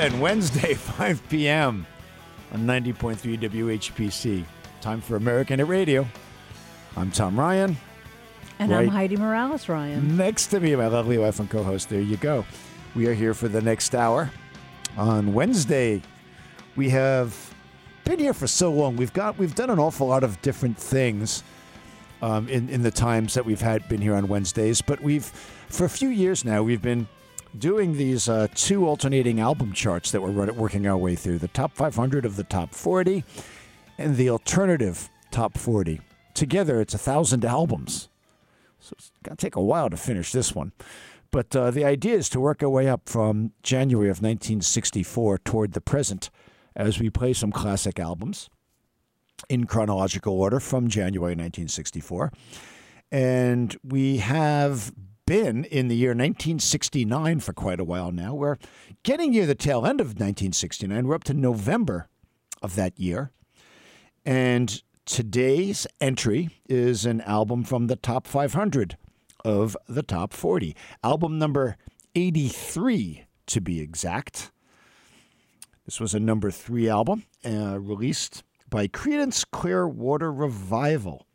Brooklyn, Wednesday, 5 p.m. on 90.3 WHPC. Time for American at Radio. I'm Tom Ryan. And I'm Heidi Morales-Ryan. Next to me, my lovely wife and co-host. There you go. We are here for the next hour. On Wednesday, we have been here for so long. We've done an awful lot of different things in the times that we've been here on Wednesdays. But for a few years now, we've been doing these two alternating album charts that we're working our way through. The top 500 of the top 40 and the alternative top 40. Together, it's 1,000 albums. So it's going to take a while to finish this one. But the idea is to work our way up from January of 1964 toward the present as we play some classic albums in chronological order from January 1964. And we have been in the year 1969 for quite a while now. We're getting near the tail end of 1969. We're up to November of that year. And today's entry is an album from the top 500 of the top 40. Album number 83, to be exact. This was a number 3 album released by Creedence Clearwater Revival.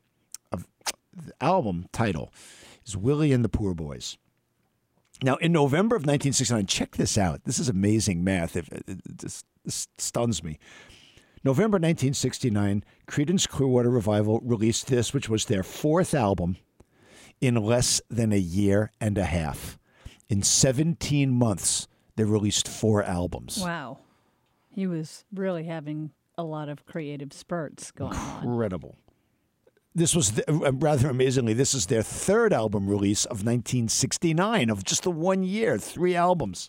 The album title is Willie and the Poor Boys. Now, in November of 1969, check this out. This is amazing math. This stuns me. November 1969, Creedence Clearwater Revival released this, which was their 4th album in less than a year and a half. In 17 months, they released 4 albums. Wow. He was really having a lot of creative spurts going on. Incredible. This was, rather amazingly, this is their 3rd album release of 1969, of just the 1 year, 3 albums.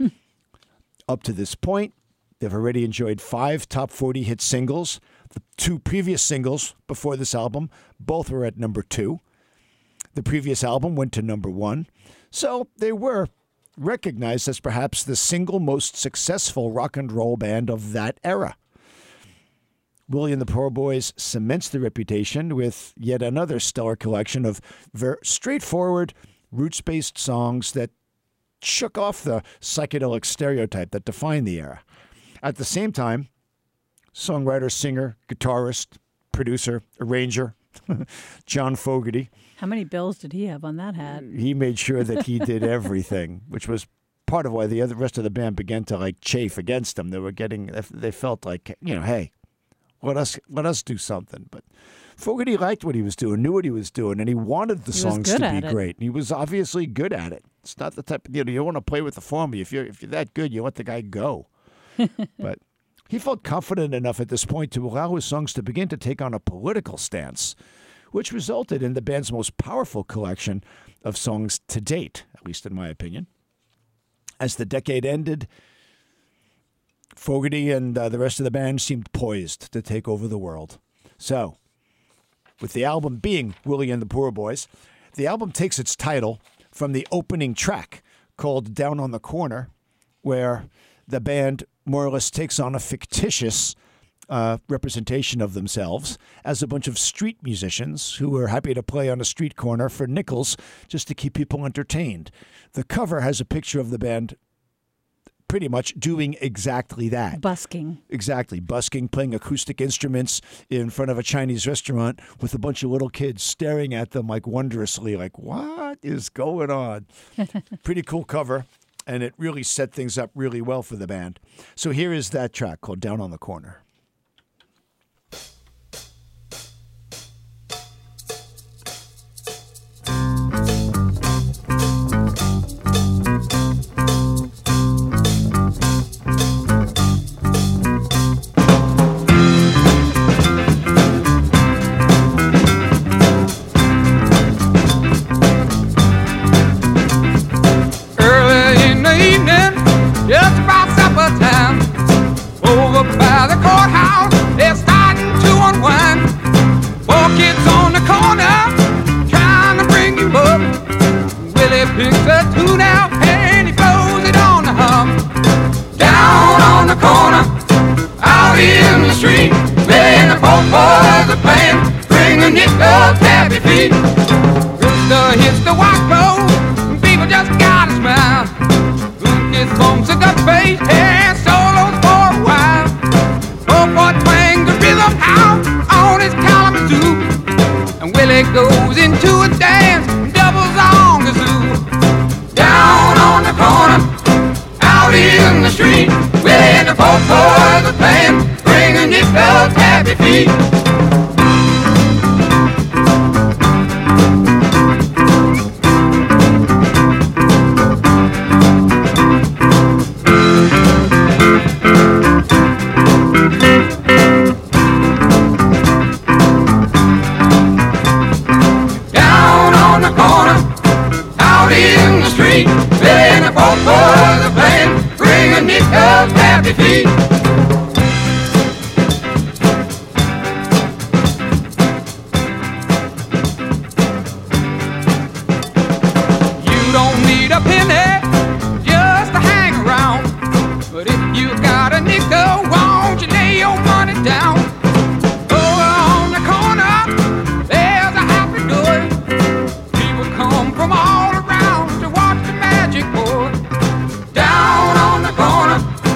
Up to this point, they've already enjoyed 5 top 40 hit singles. The 2 previous singles before this album, both were at number 2. The previous album went to number 1. So they were recognized as perhaps the single most successful rock and roll band of that era. Willie and the Poor Boys cements the reputation with yet another stellar collection of very straightforward, roots-based songs that shook off the psychedelic stereotype that defined the era. At the same time, songwriter, singer, guitarist, producer, arranger, John Fogerty. How many bills did he have on that hat? He made sure that he did everything, which was part of why the rest of the band began to chafe against him. They felt like, hey, let us do something. But Fogerty liked what he was doing, knew what he was doing, and he wanted the songs to be great. And he was obviously good at it. It's not the type of, you want to play with the formula. If you're that good, you let the guy go. But he felt confident enough at this point to allow his songs to begin to take on a political stance, which resulted in the band's most powerful collection of songs to date, at least in my opinion. As the decade ended, Fogerty and the rest of the band seemed poised to take over the world. So, with the album being Willie and the Poor Boys, the album takes its title from the opening track called Down on the Corner, where the band more or less takes on a fictitious representation of themselves as a bunch of street musicians who are happy to play on a street corner for nickels just to keep people entertained. The cover has a picture of the band pretty much doing exactly that. Busking. Exactly. Busking, playing acoustic instruments in front of a Chinese restaurant with a bunch of little kids staring at them wondrously, what is going on? Pretty cool cover. And it really set things up really well for the band. So here is that track called Down on the Corner. Just about supper time, over by the courthouse, they're starting to unwind. 4 kids on the corner, trying to bring you up. Willie picks a tune out and he blows it on the hum. Down on the corner, out in the street, Willie and the poor boys are playing, bring a nickel happy feet. Rooster hits the white clothes, people just gotta smile. His bumps a gut face, hey. goes into a dance, doubles on the zoo. Down on the corner, out in the street, Willie and the four boys are playing, bringing nickel happy feet. Happy feet. You don't need a penny just to hang around, but if you got a nickel, won't you lay your money down? Over on the corner, there's a happy door. People come from all around to watch the magic board. Down on the corner,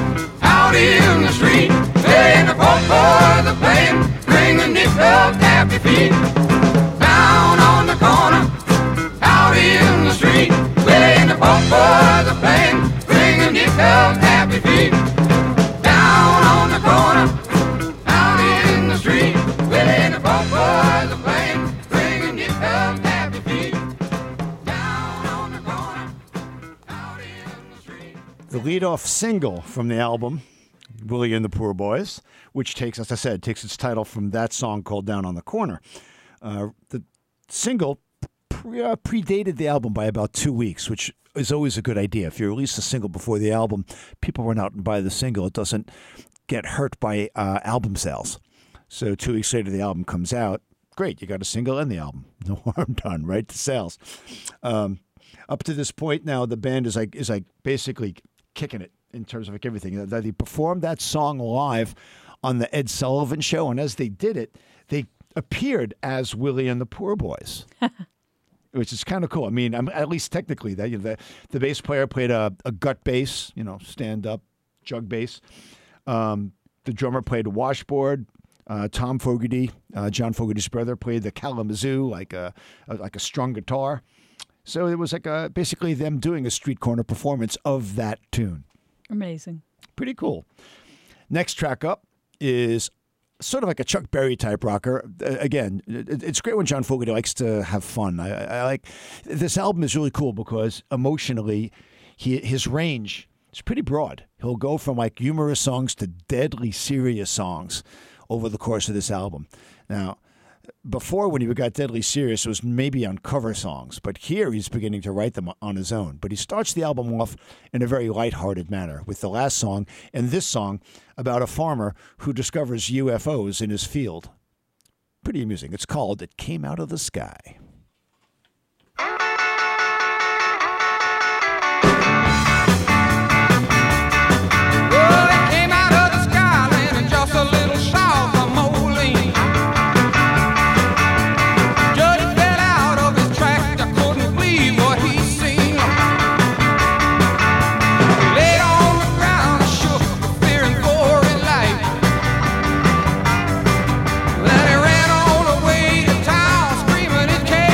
in the street, playing the folk boys are playing, bringing nickel happy feet. Down on the corner, out in the street, playing the folk boys are playing, bringing nickel happy feet. Down on the corner, out in the street, playing the folk boys are playing, bringing nickel happy feet. Down on the corner, out in the street. The lead-off single from the album, Willie and the Poor Boys, which takes, as I said, takes its title from that song called Down on the Corner. The single predated the album by about 2 weeks, which is always a good idea. If you release a single before the album, people run out and buy the single. It doesn't get hurt by album sales. So 2 weeks later, the album comes out. Great, you got a single and the album. No harm done, right? To sales. Up to this point now, the band is like basically kicking it in terms of like everything. They performed that song live on the Ed Sullivan Show, and as they did it, they appeared as Willie and the Poor Boys, which is kind of cool. I mean, at least technically, the bass player played a gut bass, stand-up jug bass. The drummer played a washboard. Tom Fogerty, John Fogerty's brother, played the Kalamazoo, like a strung guitar. So it was like basically them doing a street corner performance of that tune. Amazing. Pretty cool. Next track up is sort of like a Chuck Berry type rocker. Again, it's great when John Fogerty likes to have fun. I like this album is really cool because emotionally, his range is pretty broad. He'll go from like humorous songs to deadly serious songs over the course of this album. Now, before, when he got deadly serious, it was maybe on cover songs, but here he's beginning to write them on his own. But he starts the album off in a very lighthearted manner with the last song and this song about a farmer who discovers UFOs in his field. Pretty amusing. It's called It Came Out of the Sky. Then he ran all the way to town, screaming it came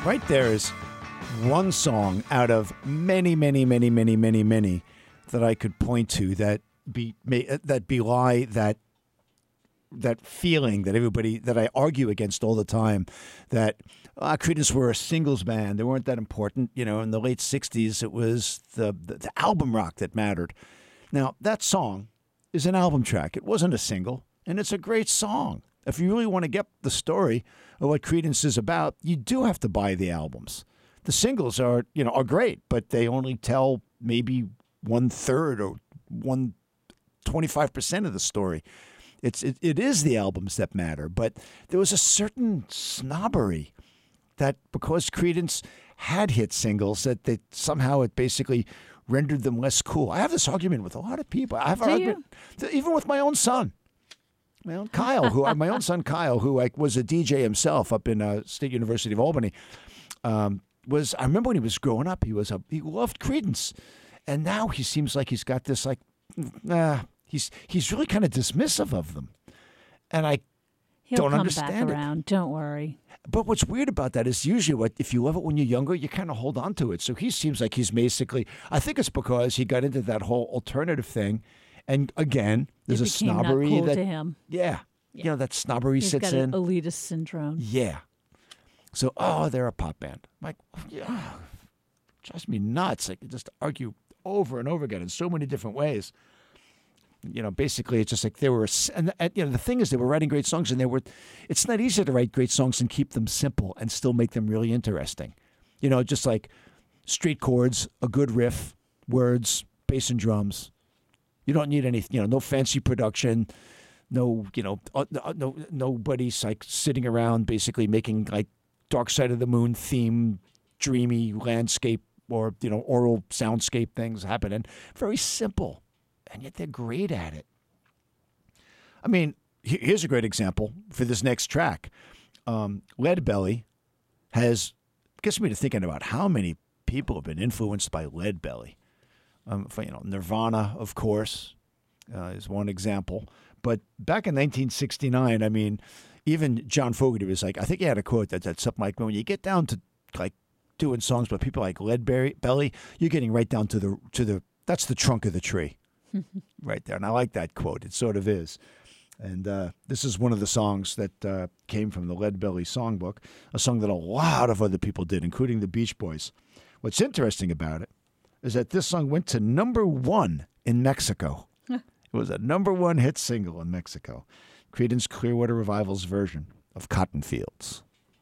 Right there is one song out of many, many, many, many, many, many that I could point to that belie that feeling that everybody that I argue against all the time, that Creedence were a singles band. They weren't that important. You know, in the late 60s, it was the album rock that mattered. Now, that song is an album track. It wasn't a single, and it's a great song. If you really want to get the story of what Creedence is about, you do have to buy the albums. The singles are great, but they only tell maybe 1/3 or 25% of the story. It is the albums that matter, but there was a certain snobbery that because Creedence had hit singles, that it basically rendered them less cool. I have this argument with a lot of people. I have an argument even with my own son. My own son Kyle, who was a DJ himself up in State University of Albany, I remember when he was growing up, he loved Creedence, and now he seems like he's got this he's really kind of dismissive of them, and He'll don't come understand back around. Don't worry. But what's weird about that is usually if you love it when you're younger, you kind of hold on to it. So he seems like he's basically, I think it's because he got into that whole alternative thing. And again, there's a snobbery not cool to him. Yeah. You know, that snobbery He's sits got in. elitist syndrome. Yeah. So, they're a pop band. I'm like, yeah, drives me nuts. I can just argue over and over again in so many different ways. Basically, it's just like they were, and the thing is, they were writing great songs, and it's not easy to write great songs and keep them simple and still make them really interesting. Just like straight chords, a good riff, words, bass and drums. You don't need any, no fancy production, nobody's like sitting around basically making like Dark Side of the Moon theme, dreamy landscape or, oral soundscape things happening. Very simple. And yet they're great at it. I mean, here's a great example for this next track. Leadbelly gets me to thinking about how many people have been influenced by Leadbelly. Nirvana, of course, is one example. But back in 1969, I mean, even John Fogerty was like, I think he had a quote that's something like, when you get down to like doing songs with people like Leadbelly, you're getting right down to the that's the trunk of the tree. Right there. And I like that quote. It sort of is. And this is one of the songs that came from the Leadbelly songbook, a song that a lot of other people did, including the Beach Boys. What's interesting about it is that this song went to #1 in Mexico. It was a #1 hit single in Mexico. Creedence Clearwater Revival's version of Cotton Fields.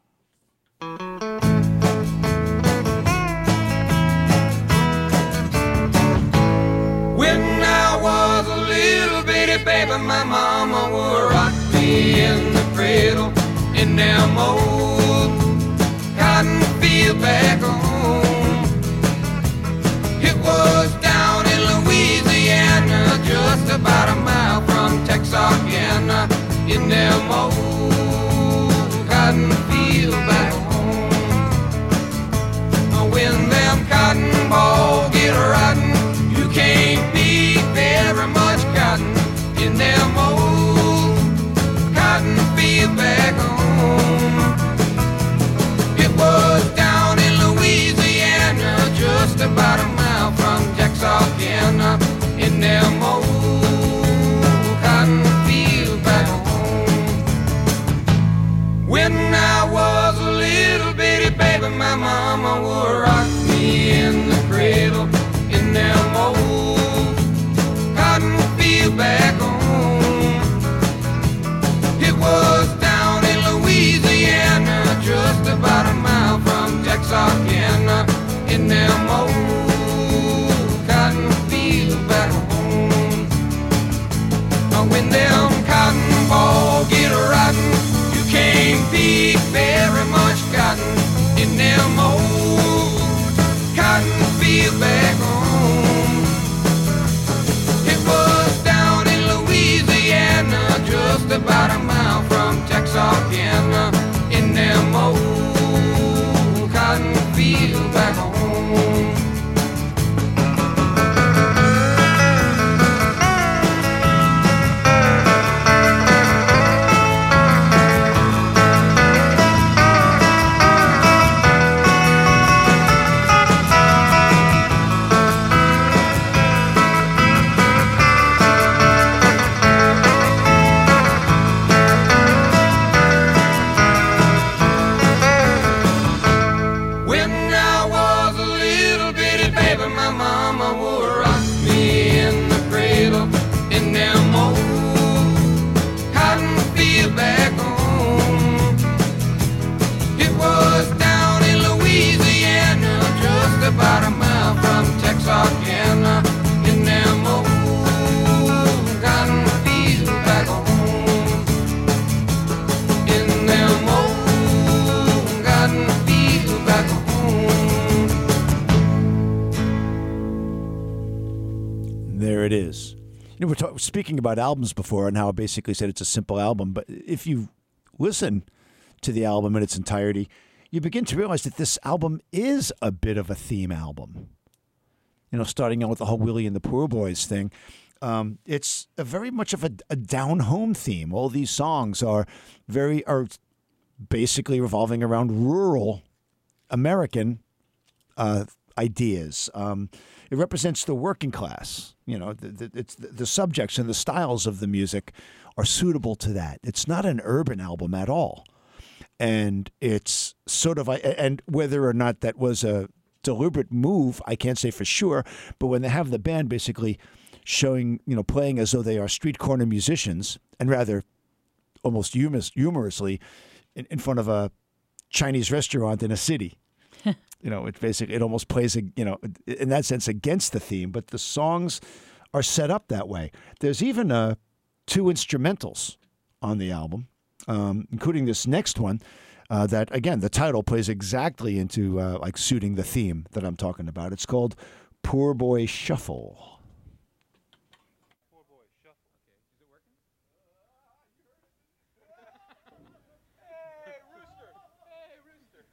When I was a little bitty baby, my mama would rock me in the cradle in them old cotton field back home. It was down in Louisiana, just about a mile from Texarkana, in them old cotton field back home. When them cotton balls get rotten, you can't be very much cotton in them old cotton field back home. It was down in Louisiana, just about a mile from Texarkana, in them old cotton field back home. When I was a little bitty baby, my mama would rock me in the cradle in them old cotton field back home. It was down in Louisiana, just about a mile from Texarkana, in them old cotton field back home. When them cotton balls get rotten, you can't pick very much cotton in them old cotton field back home. It was down in Louisiana, just about a mile from Texarkana, in them old cotton field back home. we're speaking about albums before and how I basically said it's a simple album, but if you listen to the album in its entirety, you begin to realize that this album is a bit of a theme album. Starting out with the whole Willie and the Poor Boys thing. It's a very much of a down-home theme. All these songs are basically revolving around rural American ideas. It represents the working class. It's the subjects and the styles of the music are suitable to that. It's not an urban album at all. And it's sort of, and whether or not that was a deliberate move, I can't say for sure, but when they have the band basically showing, playing as though they are street corner musicians, and rather almost humorously in front of a Chinese restaurant in a city. It almost plays, in that sense against the theme, but the songs are set up that way. There's even 2 instrumentals on the album, including this next one. That, again, the title plays exactly into suiting the theme that I'm talking about. It's called Poor Boy Shuffle. Poor Boy Shuffle. Okay. Is it working? Hey, Rooster! Hey, Rooster!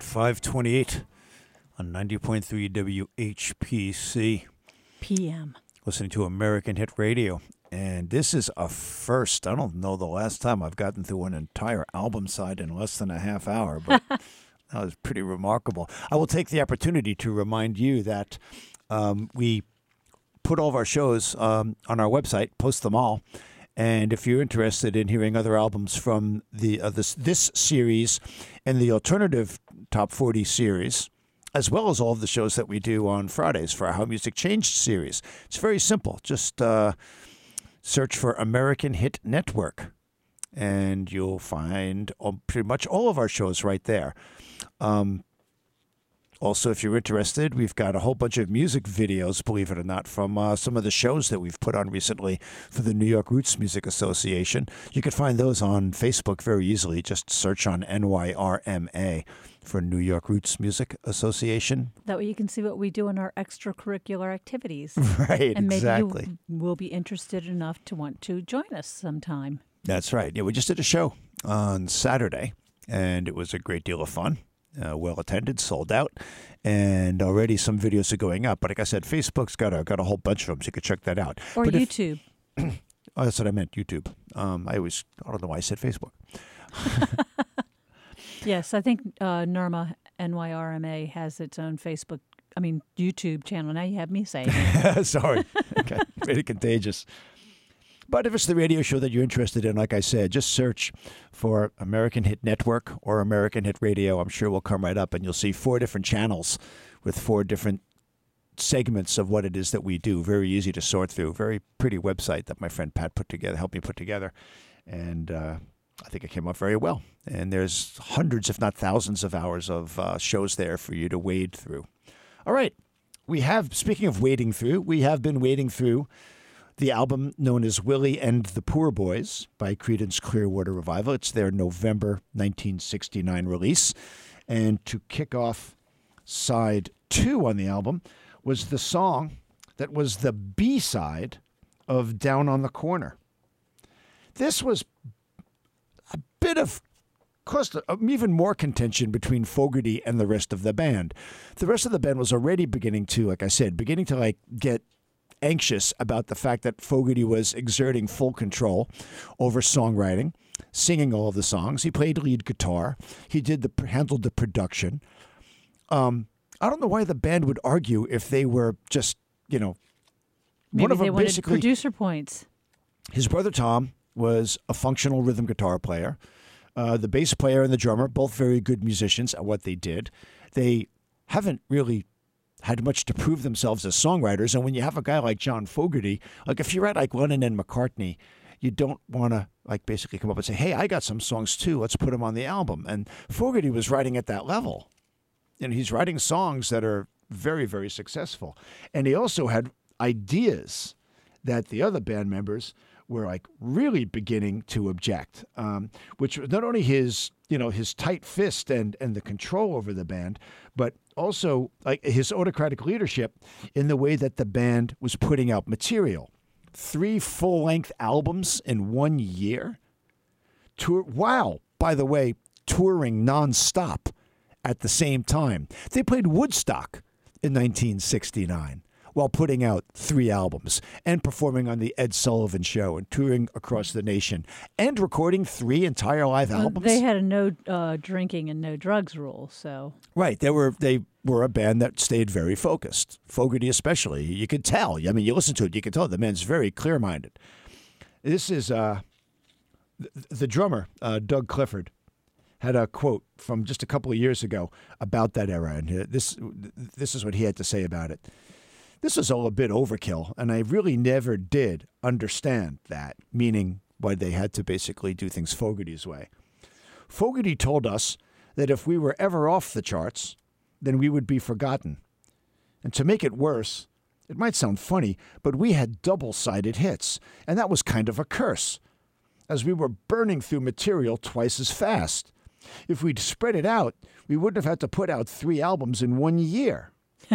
528 on 90.3 WHPC. PM. Listening to American Hit Radio. And this is a first. I don't know the last time I've gotten through an entire album side in less than a half hour, but that was pretty remarkable. I will take the opportunity to remind you that we put all of our shows on our website, post them all. And if you're interested in hearing other albums from the this series and the alternative Top 40 series, as well as all of the shows that we do on Fridays for our How Music Changed series, it's very simple. Just search for American Hit Network, and you'll find pretty much all of our shows right there. Also, if you're interested, we've got a whole bunch of music videos, believe it or not, from some of the shows that we've put on recently for the New York Roots Music Association. You can find those on Facebook very easily. Just search on NYRMA for New York Roots Music Association. That way you can see what we do in our extracurricular activities. Right, and exactly. Maybe you will be interested enough to want to join us sometime. That's right. Yeah, we just did a show on Saturday, and it was a great deal of fun. Well attended, sold out, and already some videos are going up. But like I said, Facebook's got a whole bunch of them, so you can check that out. Or but YouTube. Oh, that's what I meant, YouTube. I don't know why I said Facebook. Yes, I think NYRMA has its own YouTube channel. Now you have me saying it. Sorry. Okay. Pretty contagious. But if it's the radio show that you're interested in, like I said, just search for American Hit Network or American Hit Radio. I'm sure we'll come right up, and you'll see 4 different channels with 4 different segments of what it is that we do. Very easy to sort through. Very pretty website that my friend Pat helped me put together. And I think it came out very well. And there's hundreds, if not thousands, of hours of shows there for you to wade through. All right. Speaking of wading through, we have been wading through the album known as Willie and the Poor Boys by Creedence Clearwater Revival. It's their November 1969 release. And to kick off side 2 on the album was the song that was the B-side of Down on the Corner. This was a bit of even more contention between Fogerty and the rest of the band. The rest of the band was already beginning to get anxious about the fact that Fogerty was exerting full control over songwriting, singing all of the songs. He played lead guitar. He handled the production. I don't know why the band would argue if they were just, Maybe one of they them wanted basically producer points. His brother Tom was a functional rhythm guitar player. The bass player and the drummer, both very good musicians at what they did. They haven't really had much to prove themselves as songwriters. And when you have a guy like John Fogerty, like if you're at like Lennon and McCartney, you don't want to basically come up and say, hey, I got some songs too. Let's put them on the album. And Fogerty was writing at that level. And he's writing songs that are very, very successful. And he also had ideas that the other band members were really beginning to object, which was not only his tight fist and the control over the band, but also his autocratic leadership in the way that the band was putting out material. 3 full-length albums in 1 year. By the way, touring nonstop at the same time. They played Woodstock in 1969. While putting out 3 albums and performing on the Ed Sullivan Show and touring across the nation and recording 3 entire live albums. They had a no drinking and no drugs rule, so. Right. They were a band that stayed very focused. Fogerty especially. You could tell. I mean, you listen to it, you can tell the man's very clear-minded. This is the drummer, Doug Clifford, had a quote from just a couple of years ago about that era, and this is what he had to say about it. This was all a bit overkill, and I really never did understand that, meaning why they had to basically do things Fogerty's way. Fogerty told us that if we were ever off the charts, then we would be forgotten. And to make it worse, it might sound funny, but we had double-sided hits, and that was kind of a curse, as we were burning through material twice as fast. If we'd spread it out, we wouldn't have had to put out 3 albums in 1 year.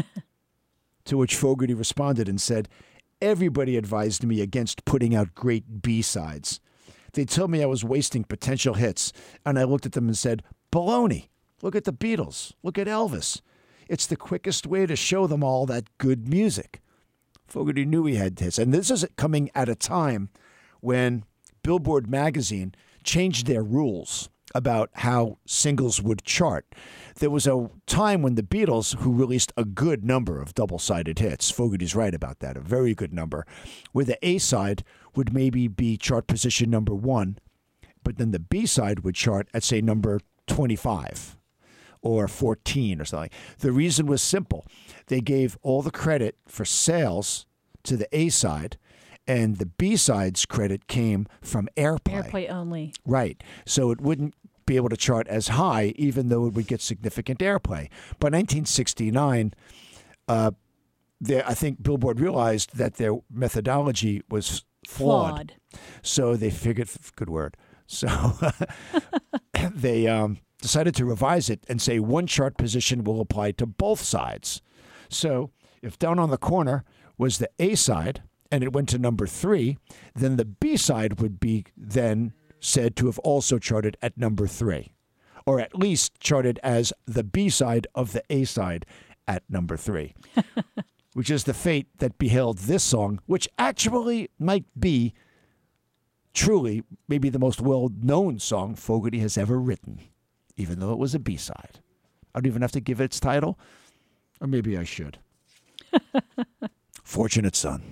To which Fogerty responded and said, everybody advised me against putting out great B-sides. They told me I was wasting potential hits, and I looked at them and said, baloney. Look at the Beatles. Look at Elvis. It's the quickest way to show them all that good music. Fogerty knew he had hits. And this is coming at a time when Billboard magazine changed their rules about how singles would chart. There was a time when the Beatles, who released a good number of double-sided hits, Fogerty's right about that, a very good number, where the A-side would maybe be chart position number 1, but then the B-side would chart at, say, number 25 or 14 or something. The reason was simple. They gave all the credit for sales to the A-side, and the B-side's credit came from airplay. Airplay only. Right. So it wouldn't be able to chart as high, even though it would get significant airplay. By 1969, I think Billboard realized that their methodology was flawed. So they figured, good word. So they decided to revise it and say one chart position will apply to both sides. So if Down on the Corner was the A side and it went to number 3, then the B side would be then said to have also charted at number 3, or at least charted as the B side of the A side at number 3, which is the fate that beheld this song, which actually might be truly maybe the most well-known song Fogerty has ever written, even though it was a B-side. I don't even have to give it its title, or maybe I should. Fortunate Son.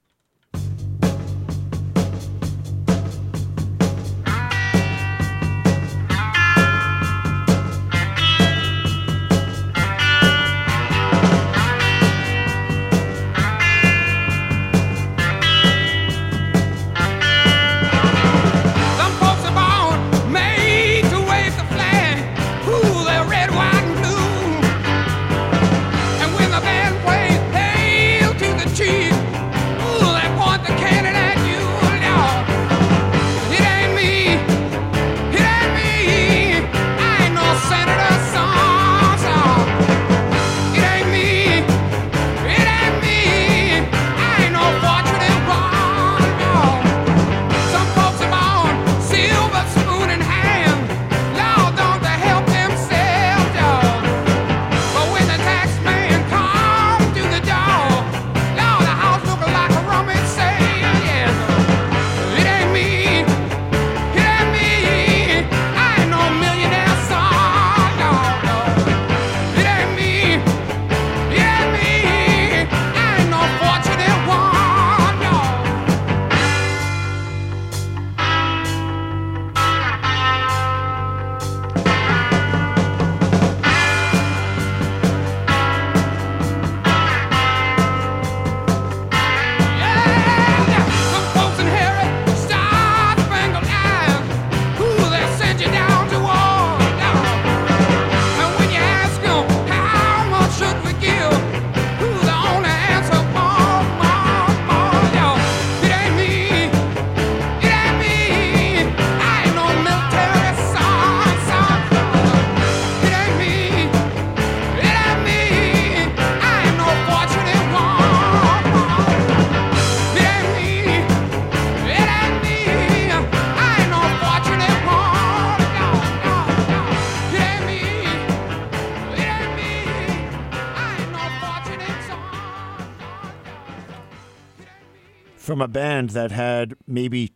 From a band that had maybe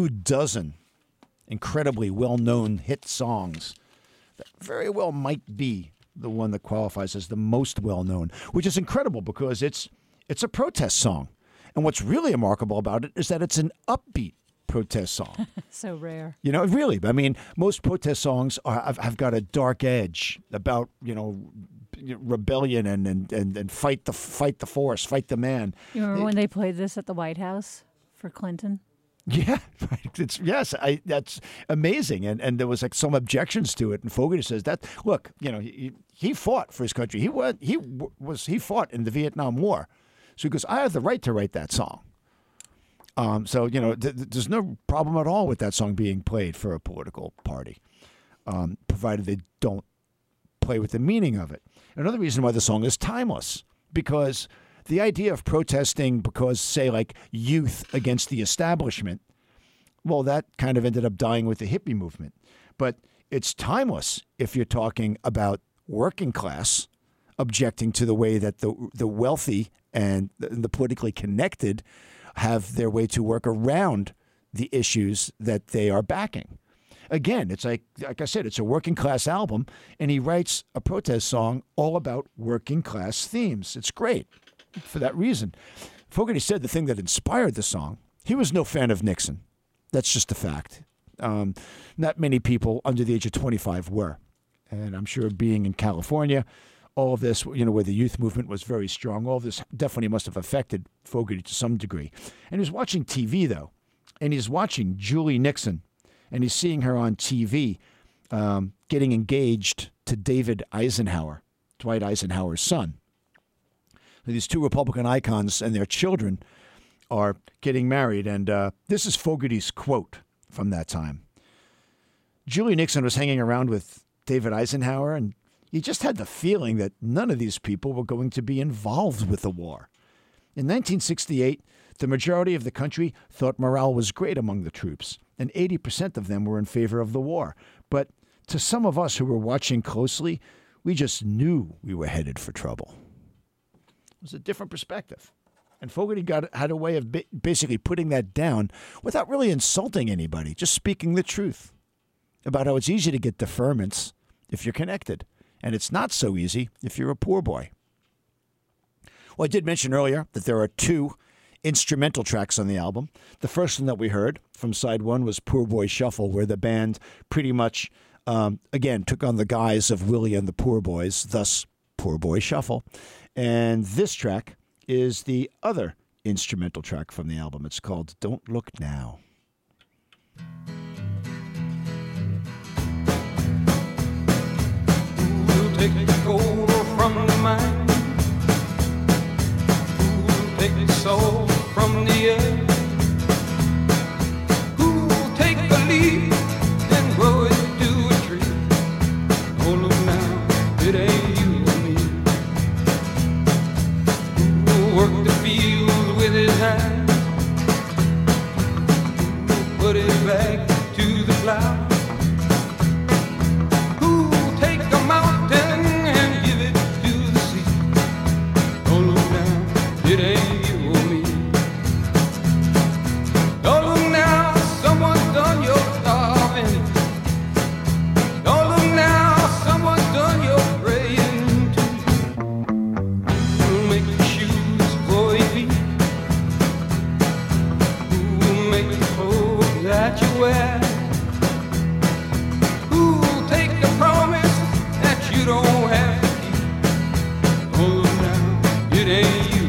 24 incredibly well-known hit songs, that very well might be the one that qualifies as the most well-known, which is incredible because it's a protest song. And what's really remarkable about it is that it's an upbeat protest song. So rare. You know, really. I mean, most protest songs have got a dark edge about, rebellion and fight the force, fight the man. You remember when they played this at the White House for Clinton? Yeah, that's amazing. And there was like some objections to it. And Fogerty says that, look, he fought for his country. He fought in the Vietnam War. So he goes, I have the right to write that song. So, there's no problem at all with that song being played for a political party, provided they don't play with the meaning of it. Another reason why the song is timeless, because the idea of protesting because, say, like youth against the establishment, well, that kind of ended up dying with the hippie movement. But it's timeless if you're talking about working class objecting to the way that the wealthy and the politically connected have their way to work around the issues that they are backing. Again, it's like I said, it's a working class album, and he writes a protest song all about working class themes. It's great for that reason. Fogerty said the thing that inspired the song, he was no fan of Nixon. That's just a fact. Not many people under the age of 25 were. And I'm sure being in California, all of this, where the youth movement was very strong, all of this definitely must have affected Fogerty to some degree. And he was watching TV, though, and he's watching Julie Nixon, and he's seeing her on TV getting engaged to David Eisenhower, Dwight Eisenhower's son. These two Republican icons and their children are getting married, and this is Fogerty's quote from that time. Julie Nixon was hanging around with David Eisenhower, and you just had the feeling that none of these people were going to be involved with the war. In 1968, the majority of the country thought morale was great among the troops, and 80% of them were in favor of the war. But to some of us who were watching closely, we just knew we were headed for trouble. It was a different perspective. And Fogerty had a way of basically putting that down without really insulting anybody, just speaking the truth about how it's easy to get deferments if you're connected. And it's not so easy if you're a poor boy. Well, I did mention earlier that there are 2 instrumental tracks on the album. The first one that we heard from side 1 was Poor Boy Shuffle, where the band pretty much, again, took on the guise of Willie and the Poor Boys, thus Poor Boy Shuffle. And this track is the other instrumental track from the album. It's called Don't Look Now. Who'll take the gold from the mine? Who'll take the soul from the earth? Who'll take a leaf and grow it to a tree? Oh, look now, it ain't you and me. Who'll work the field with his hands? Who'll put it back to the plow? It ain't you or me. Don't look now, someone's done your starving. Don't look now, someone's done your praying too. Who'll make the shoes for your feet? Who'll make the clothes that you wear? Who'll take the promise that you don't have to keep? Don't look now, it ain't you.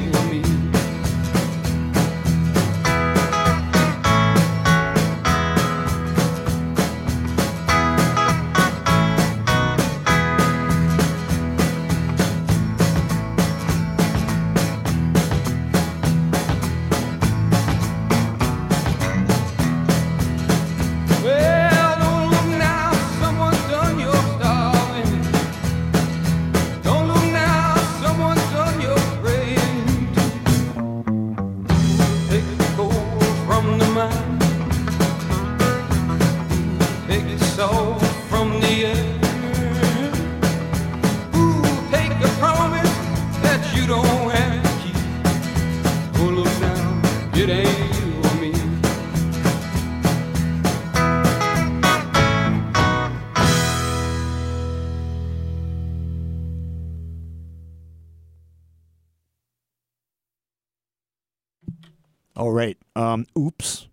All right. Oops.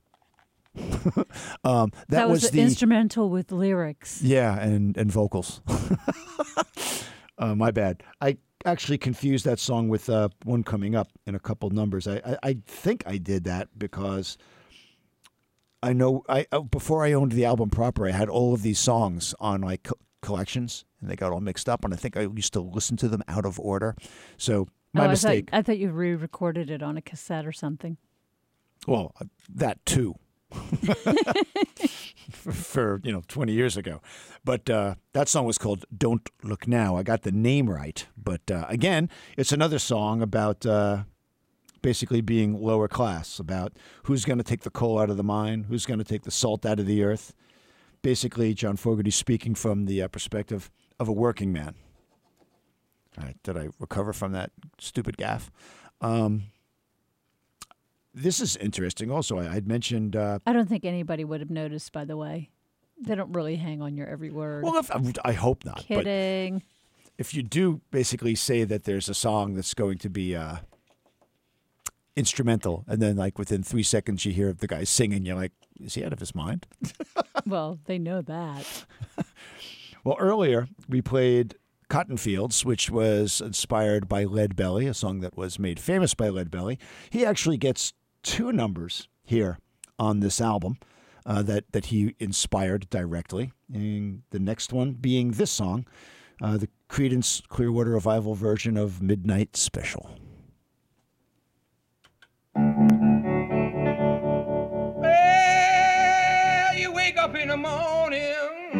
That was the instrumental with lyrics. Yeah, and vocals. My bad. I actually confused that song with one coming up in a couple numbers. I think I did that because I know before I owned the album proper, I had all of these songs on my collections, and they got all mixed up, and I think I used to listen to them out of order. So my mistake. I thought you re-recorded it on a cassette or something. Well, that too. for 20 years ago. But that song was called Don't Look Now. I got the name right. But again, it's another song about basically being lower class, about who's going to take the coal out of the mine, who's going to take the salt out of the earth. basically John Fogerty speaking from the perspective of a working man. All right, did I recover from that stupid gaffe? This is interesting. Also, I'd mentioned. I don't think anybody would have noticed. By the way, they don't really hang on your every word. Well, I hope not. Kidding. But if you do basically say that there's a song that's going to be instrumental, and then like within 3 seconds you hear the guy singing, you're like, is he out of his mind? Well, they know that. Well, earlier we played Cotton Fields, which was inspired by Lead Belly, a song that was made famous by Lead Belly. He actually gets 2 numbers here on this album that he inspired directly, and the next one being this song, the Creedence Clearwater Revival version of Midnight Special. Well, you wake up in the morning,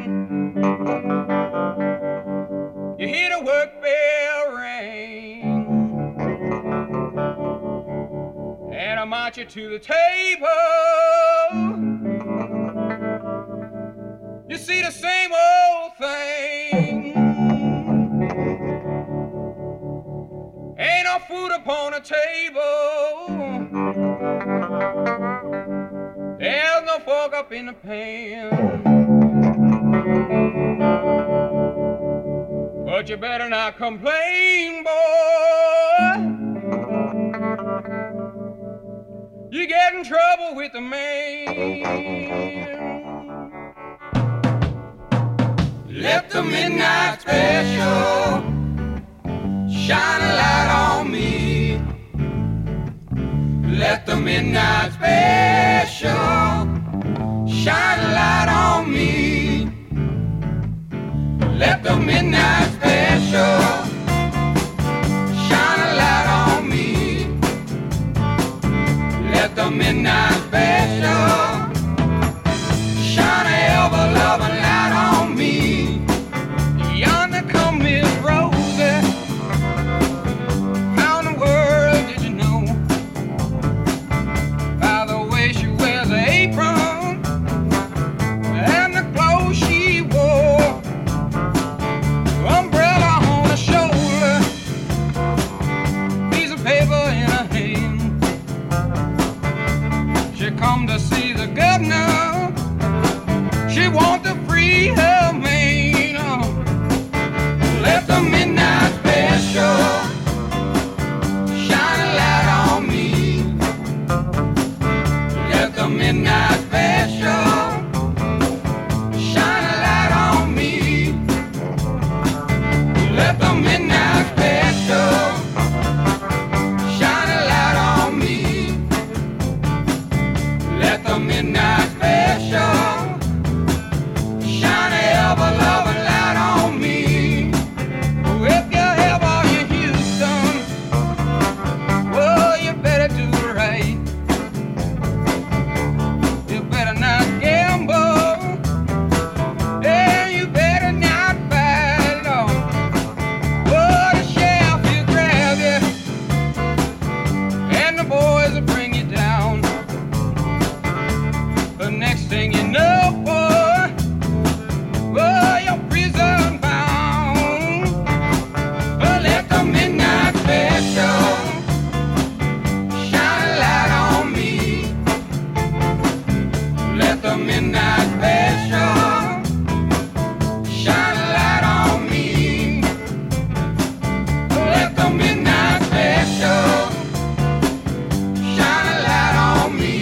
you hear the work bell ring, and I march you to the table. You see the same old thing. Ain't no food upon the table. There's no fork up in the pan. But you better not complain, boy. You get in trouble with the man. Let the midnight special shine a light on me. Let the midnight special shine a light on me. Let the midnight special shine a light on me. Let the midnight special shine a ever-loving light on me. Yonder come Miss Rosie. How in the world did you know? By the way she wears her apron and the clothes she wore. Umbrella on her shoulder, piece of paper in her hand. She come to see the governor. She want to free her man. Let the midnight special shine a light on me. Let the midnight special shine a light on me. Let the midnight special shine a light on me. Let the midnight special shine a ever-loving light on me. If you ever in Houston, well, you better do right. You better not gamble, and you better not fight on. Oh, the sheriff will grab you, and the boys will bring you down. The next thing you know, boy, well, you're prison bound. Well, let the midnight special shine a light on me. Let the midnight special shine a light on me. Let the midnight special shine a light on me.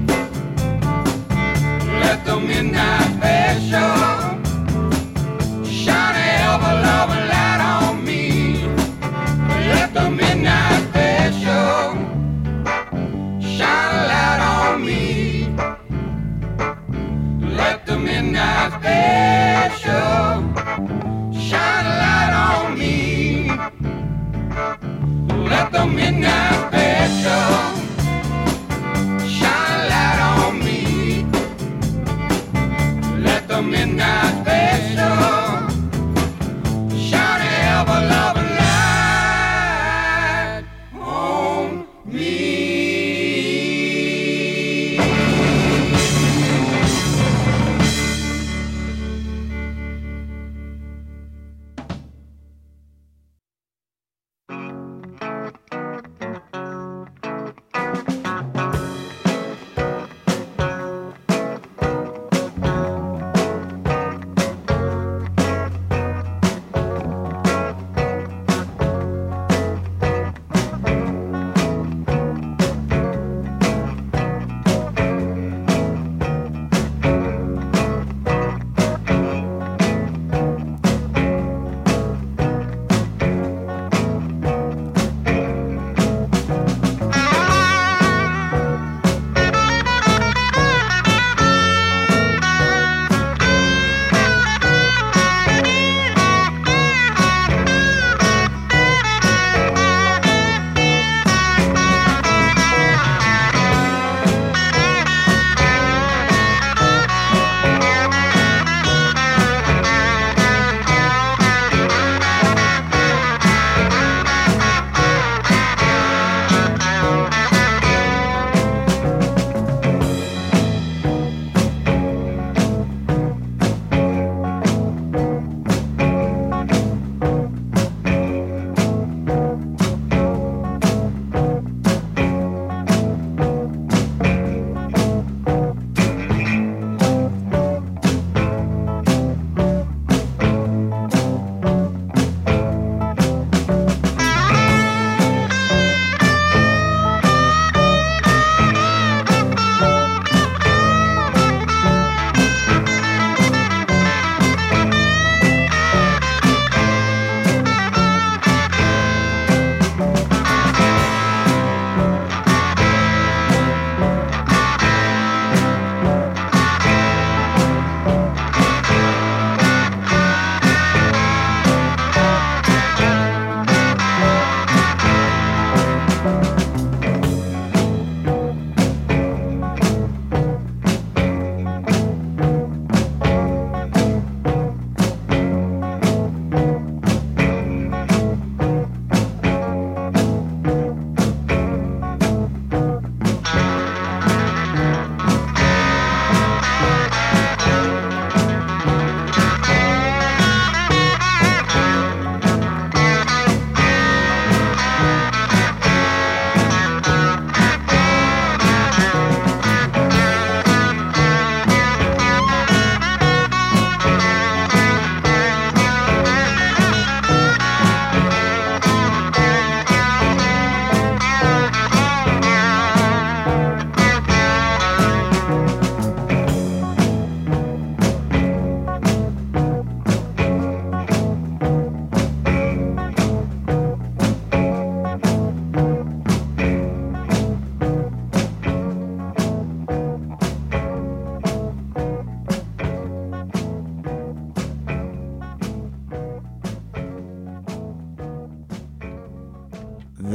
Let the midnight special shine a ever-loving light on me. Let the midnight special shine a light on me. Let the midnight special shine a light on me. Let the midnight special shine a light on me. Let the midnight special shine a ever-loving light on me.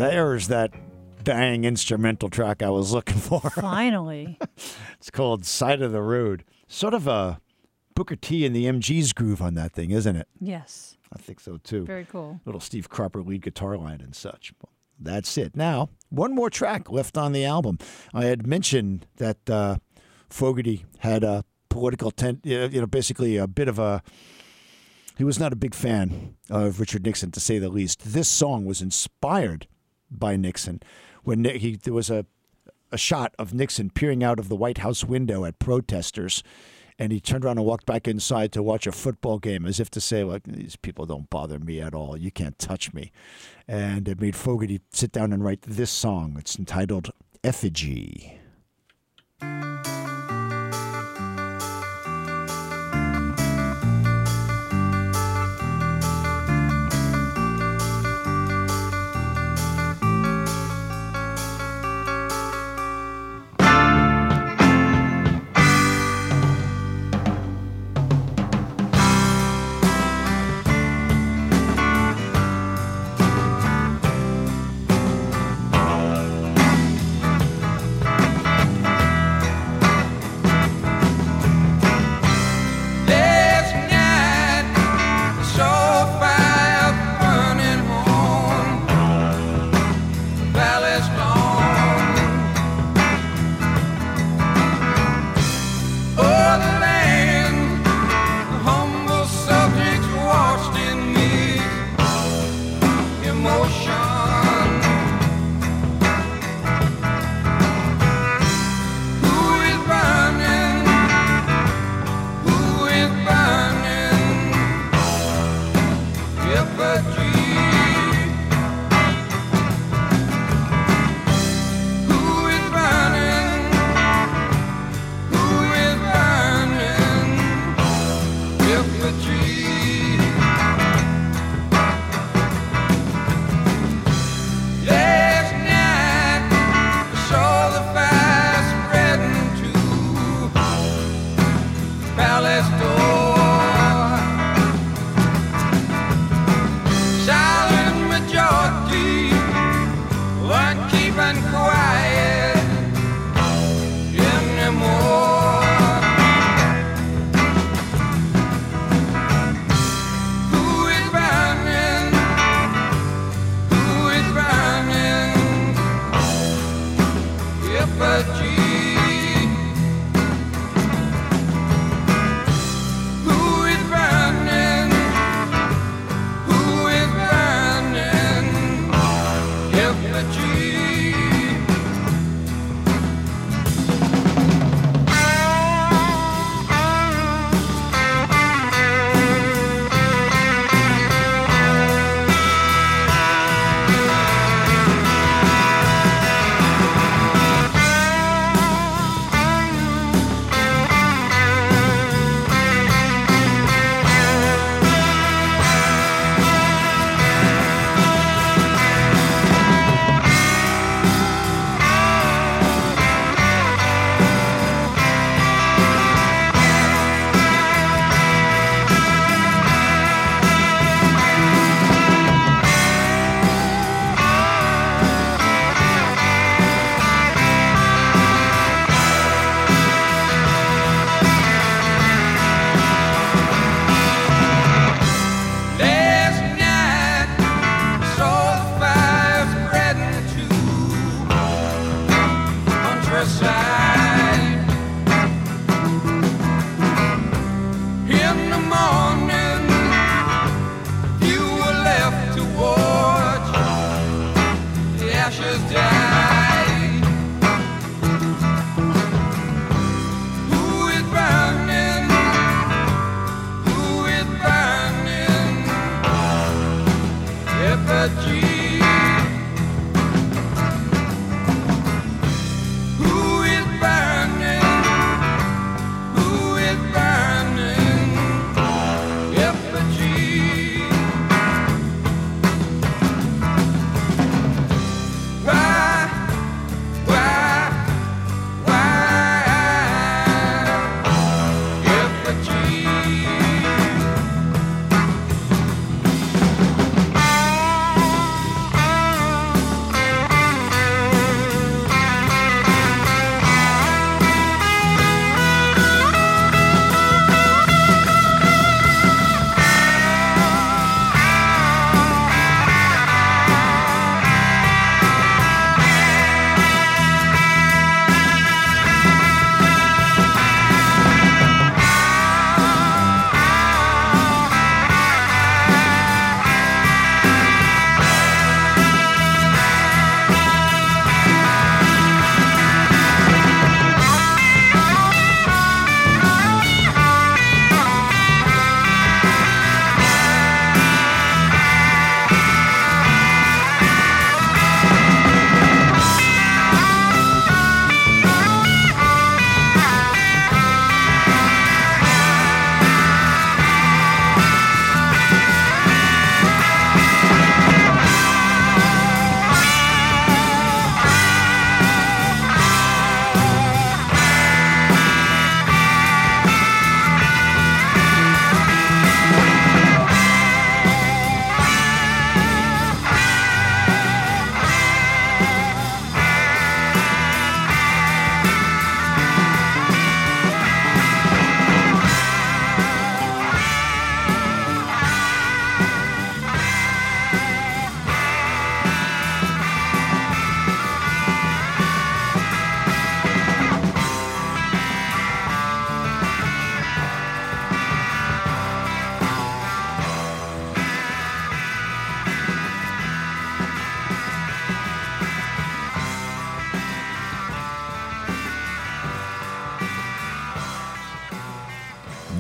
There's that dang instrumental track I was looking for. Finally. It's called Side of the Road. Sort of a Booker T and the MG's groove on that thing, isn't it? Yes. I think so, too. Very cool. Little Steve Cropper lead guitar line and such. Well, that's it. Now, one more track left on the album. I had mentioned that Fogerty had a political basically a bit of a... He was not a big fan of Richard Nixon, to say the least. This song was inspired by Nixon when there was a shot of Nixon peering out of the White House window at protesters, and he turned around and walked back inside to watch a football game, as if to say, like, these people don't bother me at all. You can't touch me. And it made Fogerty sit down and write this song. It's entitled Effigy.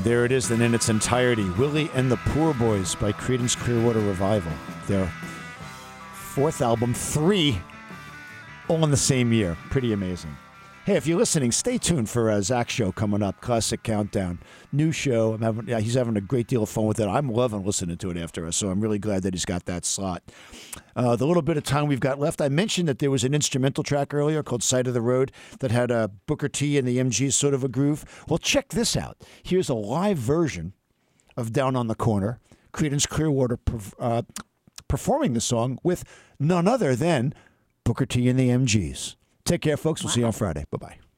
There it is, then in its entirety. Willie and the Poor Boys by Creedence Clearwater Revival. Their fourth album, 3, all in the same year. Pretty amazing. Hey, if you're listening, stay tuned for Zach's show coming up, Classic Countdown. New show. He's having a great deal of fun with it. I'm loving listening to it after us, so I'm really glad that he's got that slot. The little bit of time we've got left, I mentioned that there was an instrumental track earlier called Side of the Road that had a Booker T and the MGs sort of a groove. Well, check this out. Here's a live version of Down on the Corner, Creedence Clearwater performing the song with none other than Booker T and the MGs. Take care, folks. We'll see you on Friday. Bye-bye.